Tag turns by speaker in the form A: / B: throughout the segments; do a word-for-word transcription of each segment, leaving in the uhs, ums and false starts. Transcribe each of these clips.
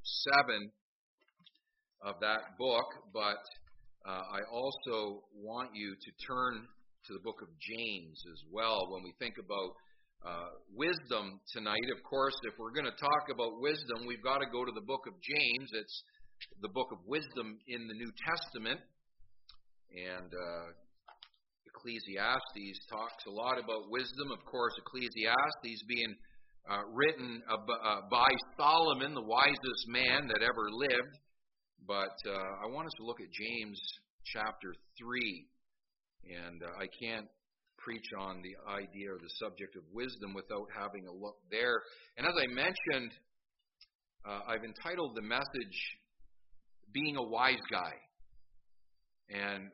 A: seven of that book, but uh, I also want you to turn to the book of James as well when we think about uh, wisdom tonight. Of course, if we're going to talk about wisdom, we've got to go to the book of James. It's the book of wisdom in the New Testament. And uh, Ecclesiastes talks a lot about wisdom. Of course, Ecclesiastes being uh, written uh, by Solomon, the wisest man that ever lived. But uh, I want us to look at James chapter three. And uh, I can't preach on the idea or the subject of wisdom without having a look there. And as I mentioned, uh, I've entitled the message, Being a Wise Guy. And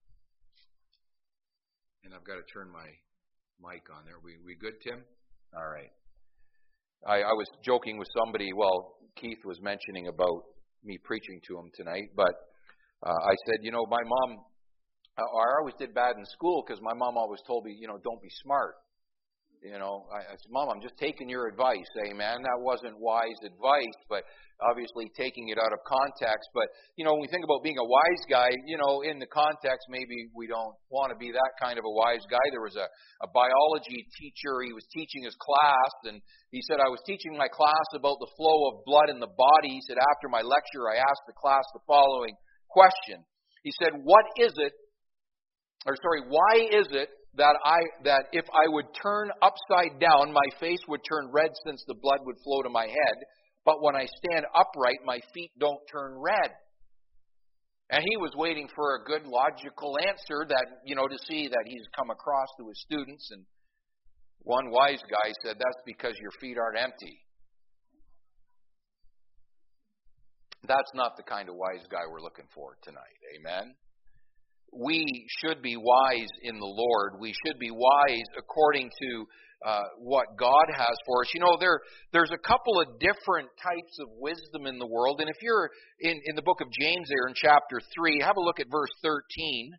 A: and I've got to turn my mic on there. We we good, Tim? All right. I, I was joking with somebody, well, Keith was mentioning about me preaching to him tonight, but uh, I said, you know, my mom, I always did bad in school because my mom always told me, you know, don't be smart. You know, I, I said, Mom, I'm just taking your advice. Amen. That wasn't wise advice, but obviously taking it out of context. But, you know, when we think about being a wise guy, you know, in the context, maybe we don't want to be that kind of a wise guy. There was a, a biology teacher. He was teaching his class, and he said, I was teaching my class about the flow of blood in the body. He said, after my lecture, I asked the class the following question. He said, what is it, or sorry, why is it that I that if I would turn upside down, my face would turn red since the blood would flow to my head, but when I stand upright, my feet don't turn red? And he was waiting for a good logical answer that, you know, to see that he's come across to his students. And one wise guy said, that's because your feet aren't empty. That's not the kind of wise guy we're looking for tonight. Amen? We should be wise in the Lord. We should be wise according to uh, what God has for us. You know, there there's a couple of different types of wisdom in the world. And if you're in, in the book of James there in chapter three, have a look at verse thirteen.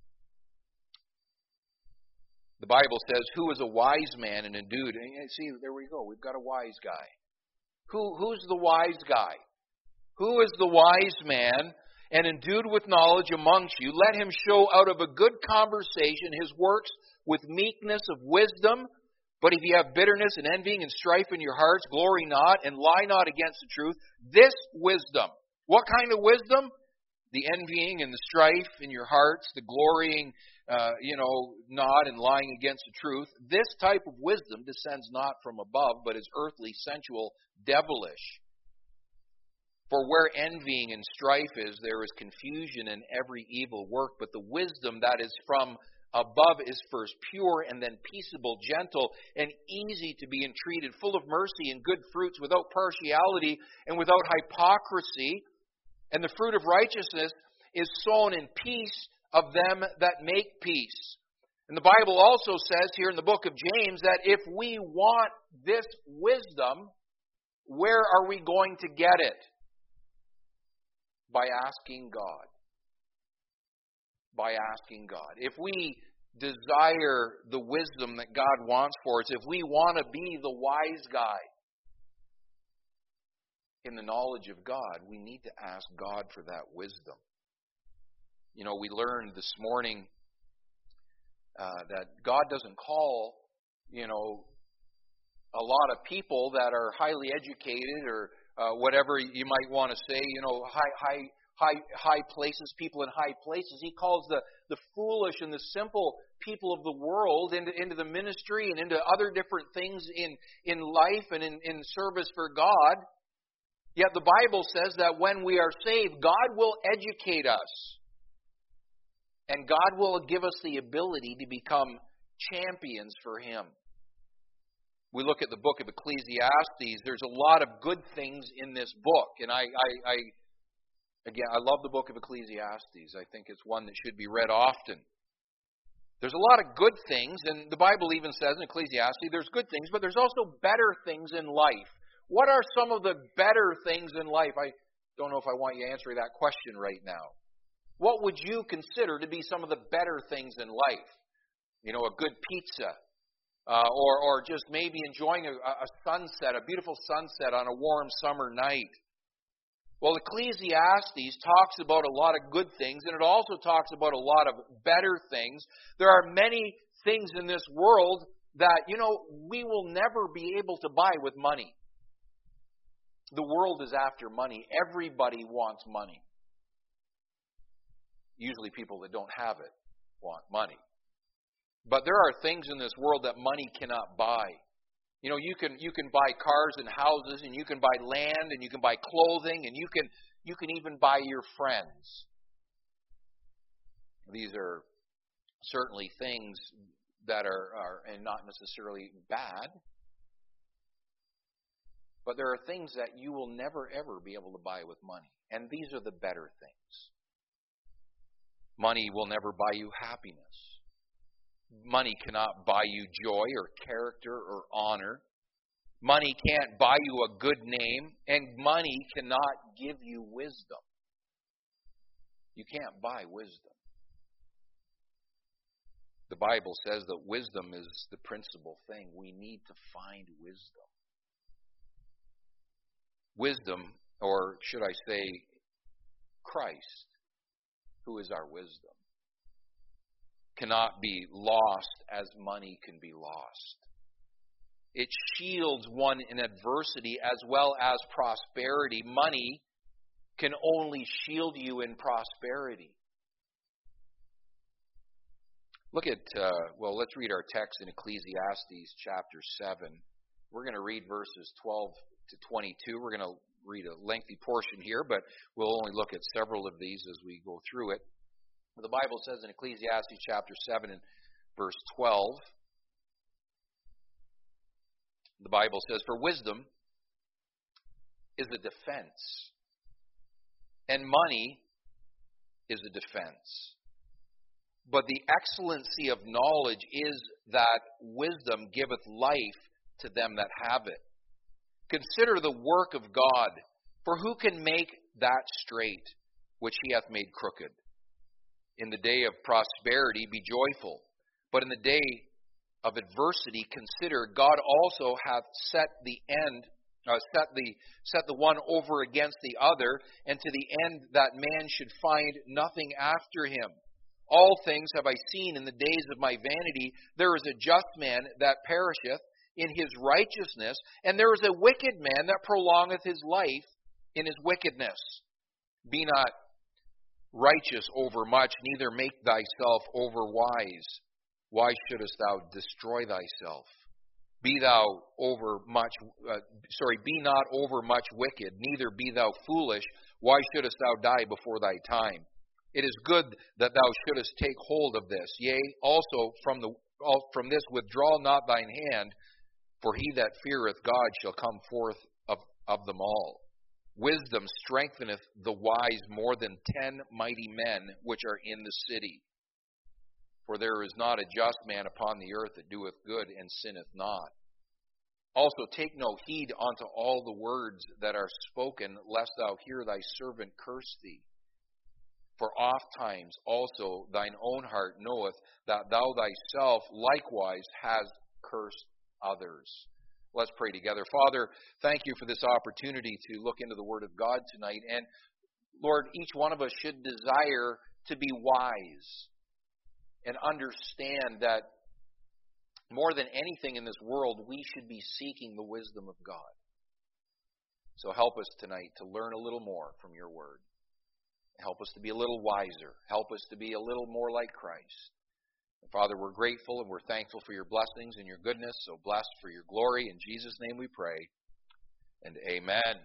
A: The Bible says, who is a wise man and endued? And see, there we go. We've got a wise guy. Who Who's the wise guy? Who is the wise man and endued with knowledge amongst you? Let him show out of a good conversation his works with meekness of wisdom. But if you have bitterness and envying and strife in your hearts, glory not and lie not against the truth. This wisdom. What kind of wisdom? The envying and the strife in your hearts, the glorying, uh, you know, not and lying against the truth. This type of wisdom descends not from above, but is earthly, sensual, devilish. For where envying and strife is, there is confusion and every evil work. But the wisdom that is from above is first pure, and then peaceable, gentle, and easy to be entreated, full of mercy and good fruits, without partiality and without hypocrisy. And the fruit of righteousness is sown in peace of them that make peace. And the Bible also says here in the book of James that if we want this wisdom, where are we going to get it? By asking God. By asking God. If we desire the wisdom that God wants for us, if we want to be the wise guy in the knowledge of God, we need to ask God for that wisdom. You know, we learned this morning uh, that God doesn't call, you know, a lot of people that are highly educated or Uh, whatever you might want to say, you know, high, high, high, high places, people in high places. He calls the, the foolish and the simple people of the world into, into the ministry and into other different things in, in life and in, in service for God. Yet the Bible says that when we are saved, God will educate us. And God will give us the ability to become champions for Him. We look at the book of Ecclesiastes, there's a lot of good things in this book. And I, I, I, again, I love the book of Ecclesiastes. I think it's one that should be read often. There's a lot of good things, and the Bible even says in Ecclesiastes there's good things, but there's also better things in life. What are some of the better things in life? I don't know if I want you to answer that question right now. What would you consider to be some of the better things in life? You know, a good pizza. Uh, or, or just maybe enjoying a, a sunset, a beautiful sunset on a warm summer night. Well, Ecclesiastes talks about a lot of good things, and it also talks about a lot of better things. There are many things in this world that, you know, we will never be able to buy with money. The world is after money. Everybody wants money. Usually people that don't have it want money. But there are things in this world that money cannot buy. You know, you can you can buy cars and houses, and you can buy land, and you can buy clothing, and you can you can even buy your friends. These are certainly things that are, are and not necessarily bad. But there are things that you will never, ever be able to buy with money. And these are the better things. Money will never buy you happiness. Money cannot buy you joy or character or honor. Money can't buy you a good name. And money cannot give you wisdom. You can't buy wisdom. The Bible says that wisdom is the principal thing. We need to find wisdom. Wisdom, or should I say, Christ, who is our wisdom, cannot be lost as money can be lost. It shields one in adversity as well as prosperity. Money can only shield you in prosperity. Look at, uh, well, let's read our text in Ecclesiastes chapter seven. We're going to read verses twelve to twenty-two. We're going to read a lengthy portion here, but we'll only look at several of these as we go through it. The Bible says in Ecclesiastes chapter seven and verse twelve, the Bible says, "For wisdom is a defense, and money is a defense. But the excellency of knowledge is that wisdom giveth life to them that have it. Consider the work of God, for who can make that straight which he hath made crooked? In the day of prosperity be joyful, but in the day of adversity consider God also hath set the end, uh, set the set the one over against the other, and to the end that man should find nothing after him. All things have I seen in the days of my vanity. There is a just man that perisheth in his righteousness, and there is a wicked man that prolongeth his life in his wickedness. Be not righteous over much, neither make thyself over wise. Why shouldest thou destroy thyself? Be thou over much, uh, sorry, be not over much wicked, neither be thou foolish. Why shouldest thou die before thy time? It is good that thou shouldest take hold of this. Yea, also from the from this withdraw not thine hand, for he that feareth God shall come forth of, of them all. Wisdom strengtheneth the wise more than ten mighty men which are in the city. For there is not a just man upon the earth that doeth good and sinneth not. Also take no heed unto all the words that are spoken, lest thou hear thy servant curse thee. For oft times also thine own heart knoweth that thou thyself likewise hast cursed others." Let's pray together. Father, thank you for this opportunity to look into the Word of God tonight. And Lord, each one of us should desire to be wise and understand that more than anything in this world, we should be seeking the wisdom of God. So help us tonight to learn a little more from your Word. Help us to be a little wiser. Help us to be a little more like Christ. And Father, we're grateful and we're thankful for your blessings and your goodness. So blessed for your glory. In Jesus' name we pray. And amen.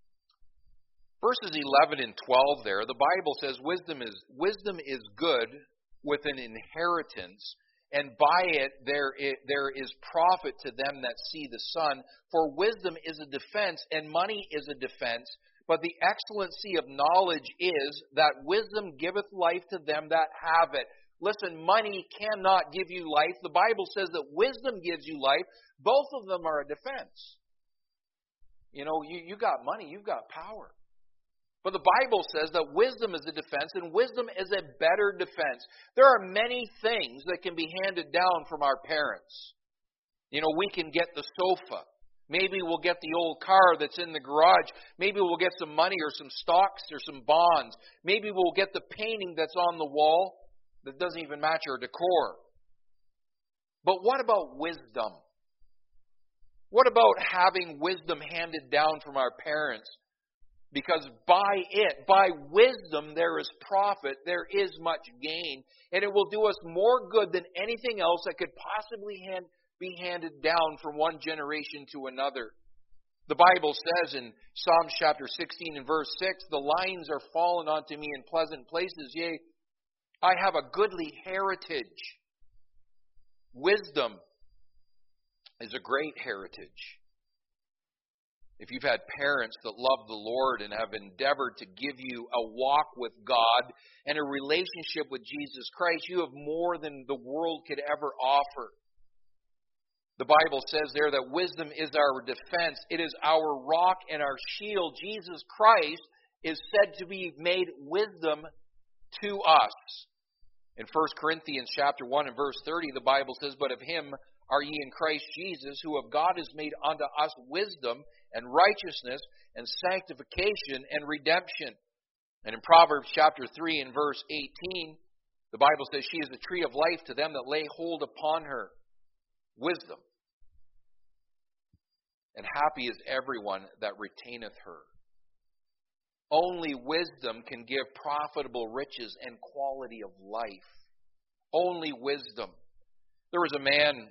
A: Verses eleven and twelve there, the Bible says wisdom is wisdom is good with an inheritance, and by it there is, there is profit to them that see the sun. For wisdom is a defense, and money is a defense. But the excellency of knowledge is that wisdom giveth life to them that have it. Listen, money cannot give you life. The Bible says that wisdom gives you life. Both of them are a defense. You know, you, you got money, you've got power. But the Bible says that wisdom is a defense, and wisdom is a better defense. There are many things that can be handed down from our parents. You know, we can get the sofa. Maybe we'll get the old car that's in the garage. Maybe we'll get some money or some stocks or some bonds. Maybe we'll get the painting that's on the wall that doesn't even match our decor. But what about wisdom? What about having wisdom handed down from our parents? Because by it, by wisdom, there is profit, there is much gain, and it will do us more good than anything else that could possibly hand, be handed down from one generation to another. The Bible says in Psalms chapter sixteen and verse six, "The lines are fallen unto me in pleasant places, yea, I have a goodly heritage." Wisdom is a great heritage. If you've had parents that love the Lord and have endeavored to give you a walk with God and a relationship with Jesus Christ, you have more than the world could ever offer. The Bible says there that wisdom is our defense. It is our rock and our shield. Jesus Christ is said to be made wisdom to us. In First Corinthians chapter one and verse thirty, the Bible says, "But of him are ye in Christ Jesus, who of God is made unto us wisdom and righteousness and sanctification and redemption." And in Proverbs chapter three and verse eighteen, the Bible says, "She is the tree of life to them that lay hold upon her." Wisdom. "And happy is everyone that retaineth her." Only wisdom can give profitable riches and quality of life. Only wisdom. There was a man,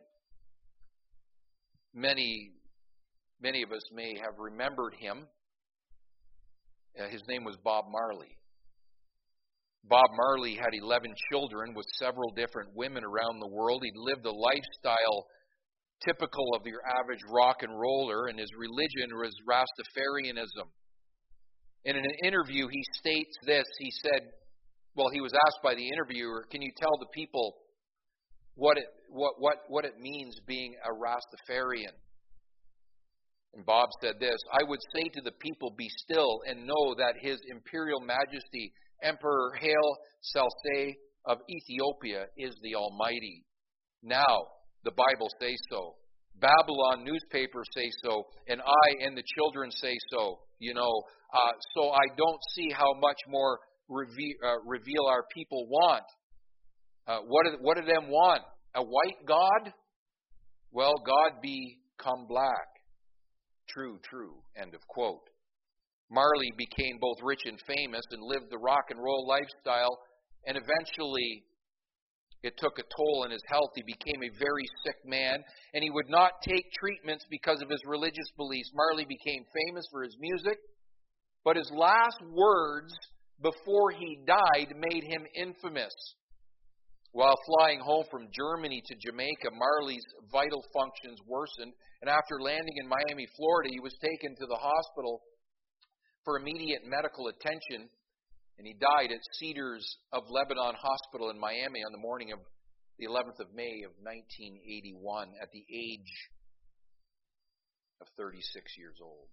A: many, many of us may have remembered him. Uh, his name was Bob Marley. Bob Marley had eleven children with several different women around the world. He lived a lifestyle typical of your average rock and roller, and his religion was Rastafarianism. And in an interview, he states this. He said, well, he was asked by the interviewer, "Can you tell the people what it what what what it means being a Rastafarian?" And Bob said this, "I would say to the people, be still and know that His Imperial Majesty Emperor Haile Selassie of Ethiopia is the Almighty. Now, the Bible says so. Babylon newspapers say so, and I and the children say so. You know, uh, so I don't see how much more reve- uh, reveal our people want. Uh, what do, what do them want? A white God? Well, God become black. True, true." End of quote. Marley became both rich and famous and lived the rock and roll lifestyle, and eventually it took a toll on his health. He became a very sick man, and he would not take treatments because of his religious beliefs. Marley became famous for his music, but his last words before he died made him infamous. While flying home from Germany to Jamaica, Marley's vital functions worsened, and after landing in Miami, Florida, he was taken to the hospital for immediate medical attention, and he died at Cedars of Lebanon Hospital in Miami on the morning of the eleventh of May of nineteen eighty-one at the age of thirty-six years old.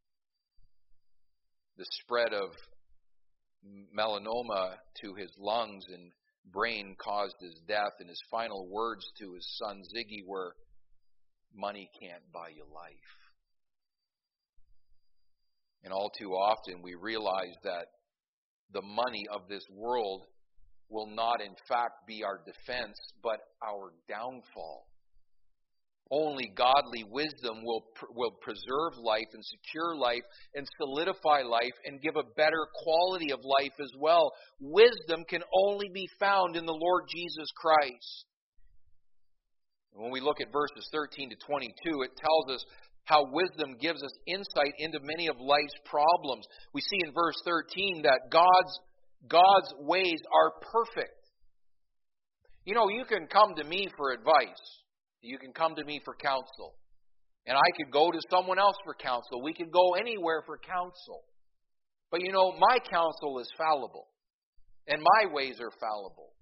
A: The spread of melanoma to his lungs and brain caused his death, and his final words to his son Ziggy were, "Money can't buy you life." And all too often we realize that the money of this world will not in fact be our defense, but our downfall. Only godly wisdom will will preserve life and secure life and solidify life and give a better quality of life as well. Wisdom can only be found in the Lord Jesus Christ. When we look at verses thirteen to twenty-two, it tells us how wisdom gives us insight into many of life's problems. We see in verse thirteen that God's God's ways are perfect. You know, you can come to me for advice. You can come to me for counsel. And I could go to someone else for counsel. We could go anywhere for counsel. But you know, my counsel is fallible. And my ways are fallible.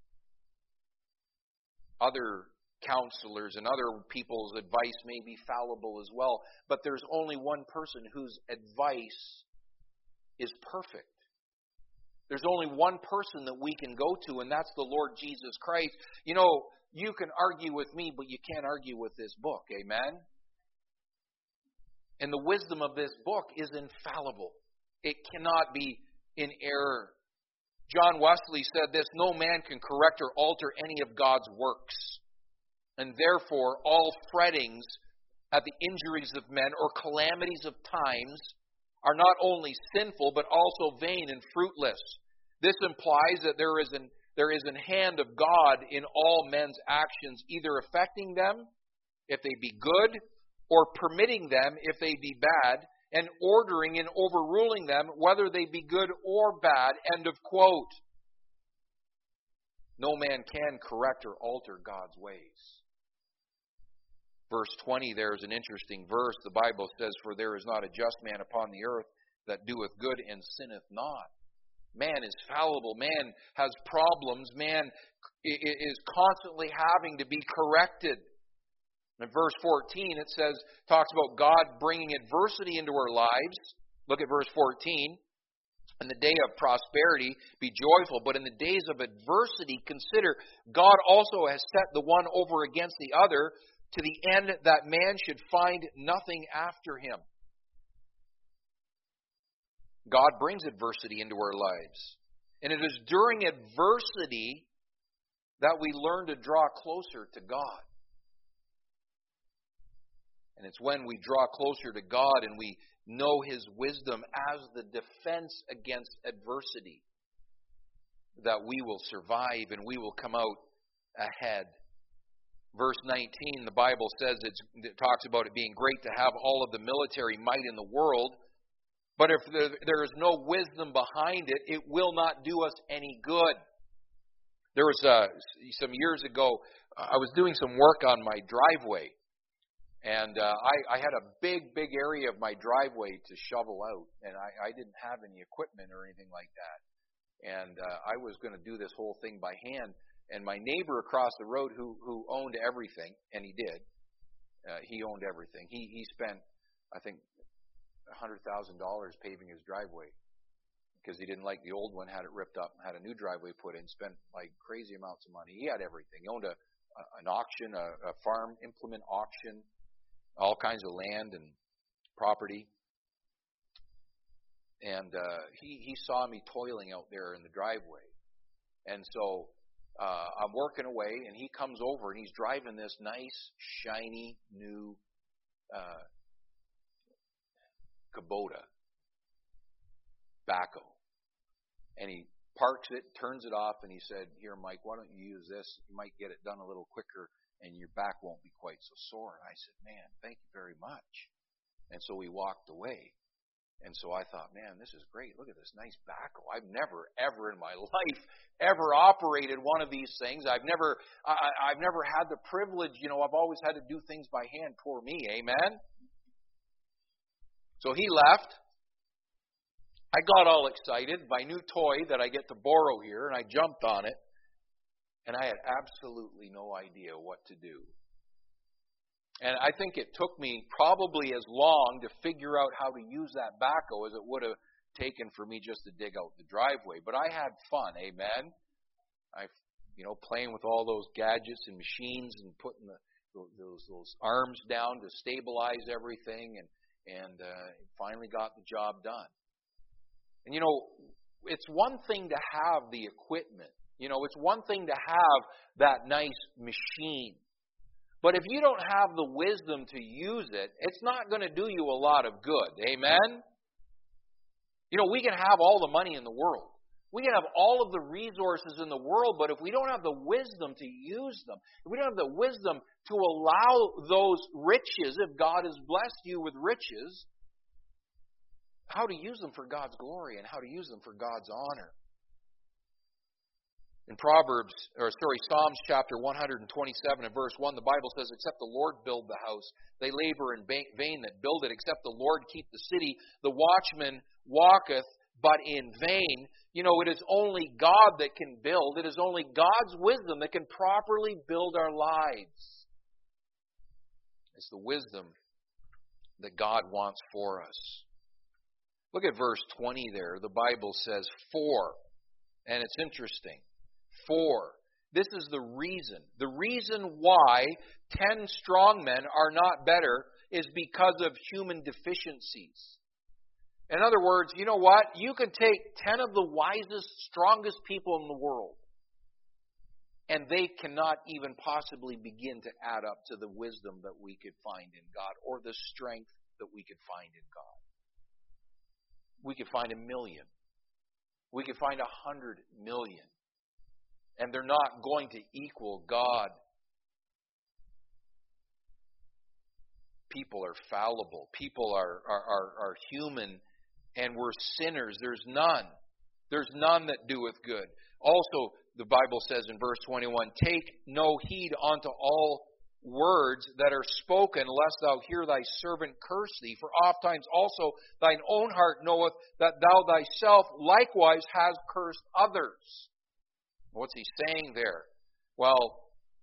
A: Other counselors and other people's advice may be fallible as well. But there's only one person whose advice is perfect. There's only one person that we can go to, and that's the Lord Jesus Christ. You know, you can argue with me, but you can't argue with this book. Amen? And the wisdom of this book is infallible. It cannot be in error. John Wesley said this, "No man can correct or alter any of God's works. And therefore, all frettings at the injuries of men or calamities of times are not only sinful, but also vain and fruitless." This implies that there is an there is an hand of God in all men's actions, either affecting them, if they be good, or permitting them, if they be bad, and ordering and overruling them, whether they be good or bad. End of quote. No man can correct or alter God's ways. Verse twenty, there is an interesting verse. The Bible says, "For there is not a just man upon the earth that doeth good and sinneth not." Man is fallible. Man has problems. Man is constantly having to be corrected. In verse fourteen, it says, talks about God bringing adversity into our lives. Look at verse fourteen. "In the day of prosperity, be joyful, but in the days of adversity, consider God also has set the one over against the other, to the end that man should find nothing after him." God brings adversity into our lives. And it is during adversity that we learn to draw closer to God. And it's when we draw closer to God and we know His wisdom as the defense against adversity that we will survive and we will come out ahead. Verse nineteen, the Bible says, it's, it talks about it being great to have all of the military might in the world, but if there is no wisdom behind it, it will not do us any good. There was uh, some years ago, I was doing some work on my driveway, and uh, I, I had a big, big area of my driveway to shovel out, and I, I didn't have any equipment or anything like that. And uh, I was going to do this whole thing by hand. And my neighbor across the road who who owned everything, and he did, uh, he owned everything. He he spent, I think, one hundred thousand dollars paving his driveway because he didn't like the old one, had it ripped up, and had a new driveway put in, spent like crazy amounts of money. He had everything. He owned a, a an auction, a, a farm implement auction, all kinds of land and property. And uh, he, he saw me toiling out there in the driveway. And so uh, I'm working away, and he comes over, and he's driving this nice, shiny, new uh, Kubota backhoe. And he parks it, turns it off, and he said, "Here, Mike, why don't you use this? You might get it done a little quicker, and your back won't be quite so sore." And I said, "Man, thank you very much." And so we walked away. And so I thought, man, this is great. Look at this nice backhoe. I've never, ever in my life, ever operated one of these things. I've never, I, I've never had the privilege, you know, I've always had to do things by hand. Poor me, amen? So he left. I got all excited. My new toy that I get to borrow here, and I jumped on it. And I had absolutely no idea what to do. And I think it took me probably as long to figure out how to use that backhoe as it would have taken for me just to dig out the driveway. But I had fun, amen? I, you know, playing with all those gadgets and machines and putting the, those those arms down to stabilize everything, and and uh, finally got the job done. And you know, it's one thing to have the equipment. You know, it's one thing to have that nice machine. But if you don't have the wisdom to use it, it's not going to do you a lot of good. Amen? You know, we can have all the money in the world. We can have all of the resources in the world, but if we don't have the wisdom to use them, if we don't have the wisdom to allow those riches, if God has blessed you with riches, how to use them for God's glory and how to use them for God's honor. In Proverbs, or sorry, Psalms chapter one twenty-seven and verse one, the Bible says, "Except the Lord build the house, they labor in vain that build it. Except the Lord keep the city, the watchman walketh but in vain." You know, it is only God that can build. It is only God's wisdom that can properly build our lives. It's the wisdom that God wants for us. Look at verse twenty there. The Bible says, "For," and it's interesting. For. This is the reason. The reason why ten strong men are not better is because of human deficiencies. In other words, you know what? You can take ten of the wisest, strongest people in the world, and they cannot even possibly begin to add up to the wisdom that we could find in God or the strength that we could find in God. We could find a million. We could find a hundred million. And they're not going to equal God. People are fallible. People are, are, are, are human, and we're sinners. There's none. There's none that doeth good. Also, the Bible says in verse twenty-one, take no heed unto all words that are spoken, lest thou hear thy servant curse thee. For oft times also thine own heart knoweth that thou thyself likewise hast cursed others. What's he saying there? Well,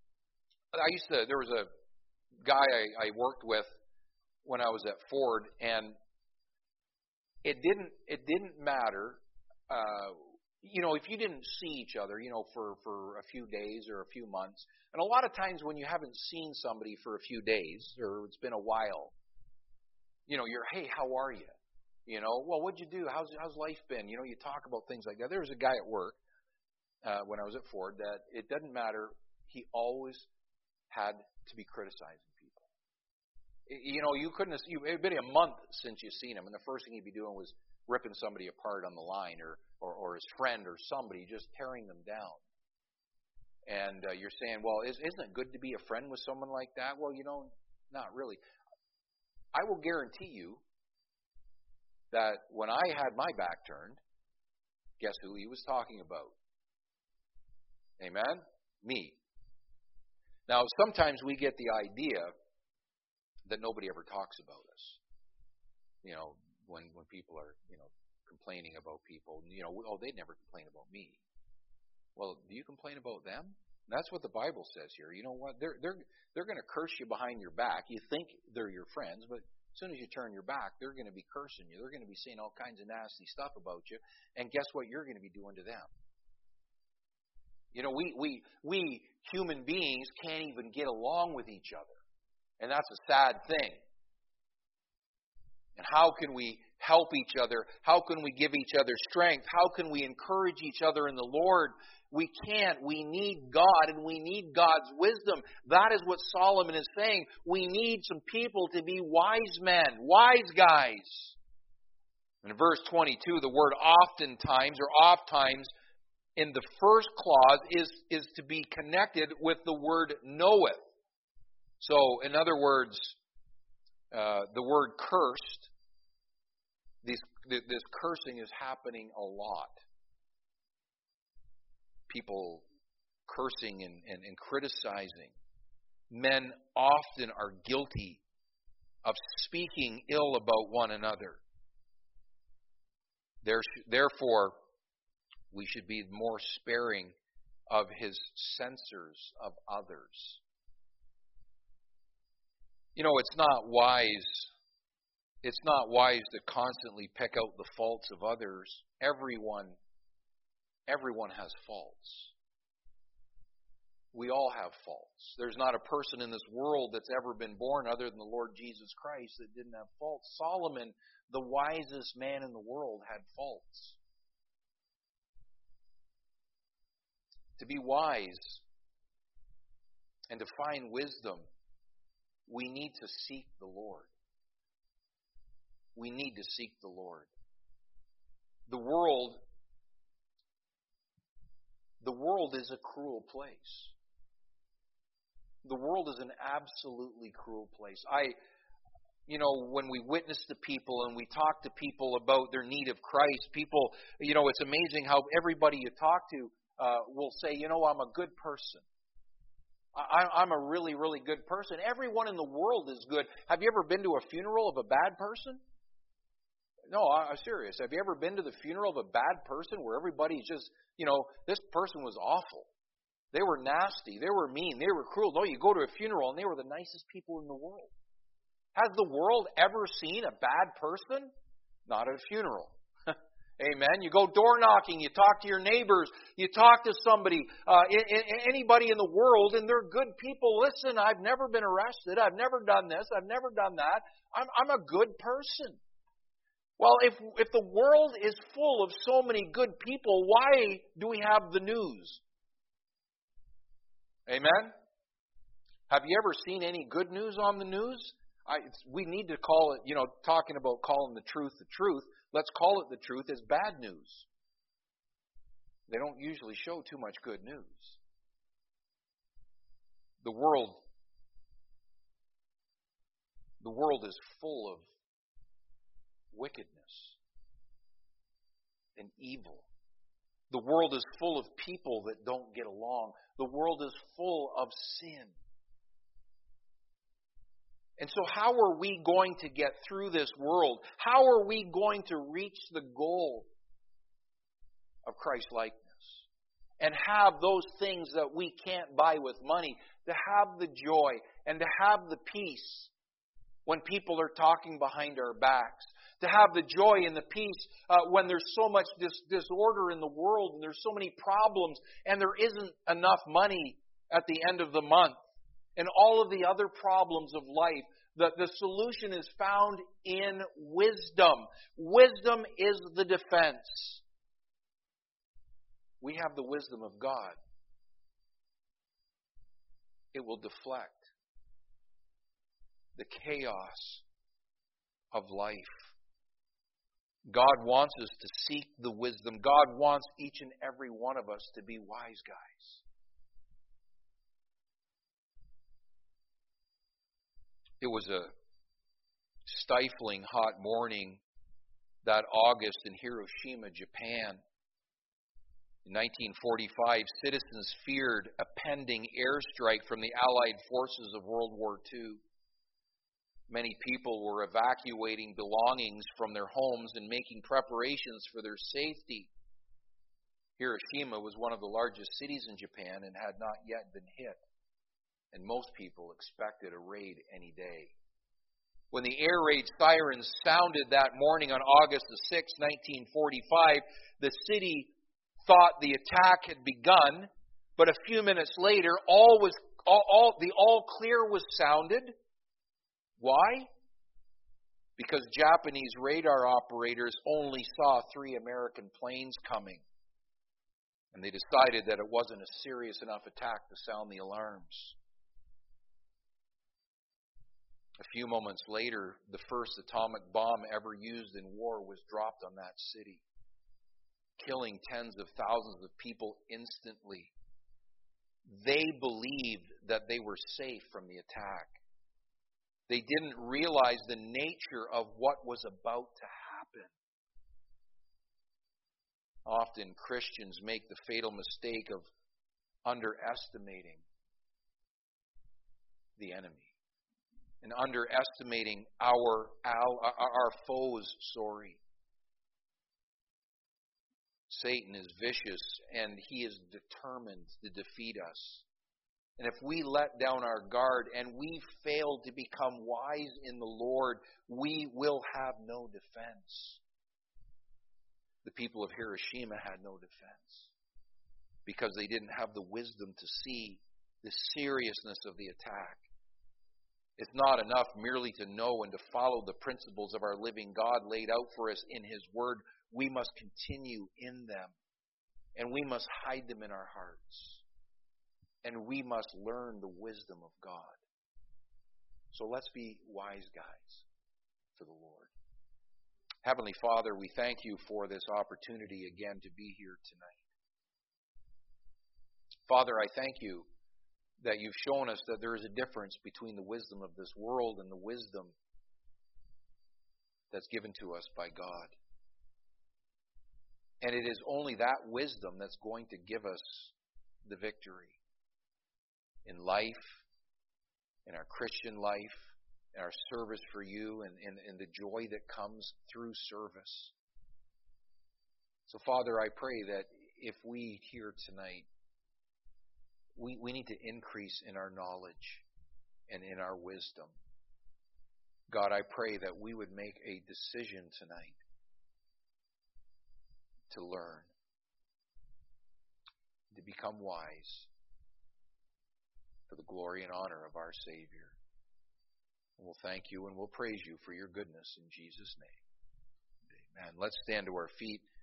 A: I used to, there was a guy I, I worked with when I was at Ford, and it didn't it didn't matter. Uh, you know, if you didn't see each other, you know, for, for a few days or a few months, and a lot of times when you haven't seen somebody for a few days or it's been a while, you know, you're, hey, how are you? You know, well, what'd you do? How's how's life been? You know, you talk about things like that. There was a guy at work uh, when I was at Ford that it doesn't matter. He always had to be criticizing people. You know, you couldn't have, it had been a month since you've seen him, and the first thing he'd be doing was ripping somebody apart on the line, or, or, or his friend or somebody, just tearing them down. And uh, you're saying, well, is, isn't it good to be a friend with someone like that? Well, you know, not really. I will guarantee you that when I had my back turned, guess who he was talking about? Amen? Me. Now, sometimes we get the idea that nobody ever talks about us. You know, when when people are, you know, complaining about people, you know, oh, they'd never complain about me. Well, do you complain about them? That's what the Bible says here. You know what? They're they're they're going to curse you behind your back. You think they're your friends, but as soon as you turn your back, they're going to be cursing you. They're going to be saying all kinds of nasty stuff about you. And guess what you're going to be doing to them? You know, we we we human beings can't even get along with each other. And that's a sad thing. And how can we help each other? How can we give each other strength? How can we encourage each other in the Lord? We can't. We need God, and we need God's wisdom. That is what Solomon is saying. We need some people to be wise men, wise guys. In verse twenty-two, the word oftentimes or oft-times in the first clause is, is to be connected with the word knoweth. So, in other words, uh, the word cursed, this, this cursing is happening a lot. People cursing and, and, and criticizing. Men often are guilty of speaking ill about one another. There, therefore, we should be more sparing of his censors of others. You know, it's not wise. It's not wise to constantly pick out the faults of others. Everyone, everyone has faults. We all have faults. There's not a person in this world that's ever been born other than the Lord Jesus Christ that didn't have faults. Solomon, the wisest man in the world, had faults. To be wise and to find wisdom, we need to seek the Lord. We need to seek the Lord. The world, the world is a cruel place. The world is an absolutely cruel place. I, you know, when we witness to people and we talk to people about their need of Christ, people, you know, it's amazing how everybody you talk to uh, will say, you know, I'm a good person. I, I'm a really, really good person. Everyone in the world is good. Have you ever been to a funeral of a bad person? No, I'm serious. Have you ever been to the funeral of a bad person where everybody's just, you know, this person was awful. They were nasty. They were mean. They were cruel. No, you go to a funeral and they were the nicest people in the world. Has the world ever seen a bad person? Not at a funeral. Amen. You go door knocking, you talk to your neighbors, you talk to somebody, uh, I- I- anybody in the world, and they're good people. Listen, I've never been arrested. I've never done this. I've never done that. I'm, I'm a good person. Well, if if the world is full of so many good people, why do we have the news? Amen? Have you ever seen any good news on the news? I, it's, we need to call it, you know, talking about calling the truth the truth, let's call it the truth as bad news. They don't usually show too much good news. The world, the world is full of wickedness and evil. The world is full of people that don't get along. The world is full of sin. And so how are we going to get through this world? How are we going to reach the goal of Christ-likeness? And have those things that we can't buy with money, to have the joy and to have the peace when people are talking behind our backs. To have the joy and the peace uh, when there's so much dis- disorder in the world and there's so many problems and there isn't enough money at the end of the month. And all of the other problems of life, the, the solution is found in wisdom. Wisdom is the defense. We have the wisdom of God. It will deflect the chaos of life. God wants us to seek the wisdom. God wants each and every one of us to be wise guys. It was a stifling hot morning that August in Hiroshima, Japan. In nineteen forty-five, citizens feared a pending airstrike from the Allied forces of World War Two. Many people were evacuating belongings from their homes and making preparations for their safety. Hiroshima was one of the largest cities in Japan and had not yet been hit, and most people expected a raid any day. When the air raid sirens sounded that morning on August the sixth, nineteen forty-five, the city thought the attack had begun, but a few minutes later, all was all, all the all clear was sounded. Why? Because Japanese radar operators only saw three American planes coming. And they decided that it wasn't a serious enough attack to sound the alarms. A few moments later, the first atomic bomb ever used in war was dropped on that city, killing tens of thousands of people instantly. They believed that they were safe from the attack. They didn't realize the nature of what was about to happen. Often Christians make the fatal mistake of underestimating the enemy and underestimating our our, our foes. Sorry. Satan is vicious and he is determined to defeat us. And if we let down our guard and we fail to become wise in the Lord, we will have no defense. The people of Hiroshima had no defense because they didn't have the wisdom to see the seriousness of the attack. It's not enough merely to know and to follow the principles of our living God laid out for us in His Word. We must continue in them, and we must hide them in our hearts. And we must learn the wisdom of God. So let's be wise guys for the Lord. Heavenly Father, we thank you for this opportunity again to be here tonight. Father, I thank you that you've shown us that there is a difference between the wisdom of this world and the wisdom that's given to us by God. And it is only that wisdom that's going to give us the victory in life, in our Christian life, in our service for you, and, and, and the joy that comes through service. So, Father, I pray that if we here tonight, we, we need to increase in our knowledge and in our wisdom. God, I pray that we would make a decision tonight to learn, to become wise for the glory and honor of our Savior. And we'll thank you and we'll praise you for your goodness in Jesus' name. Amen. Let's stand to our feet.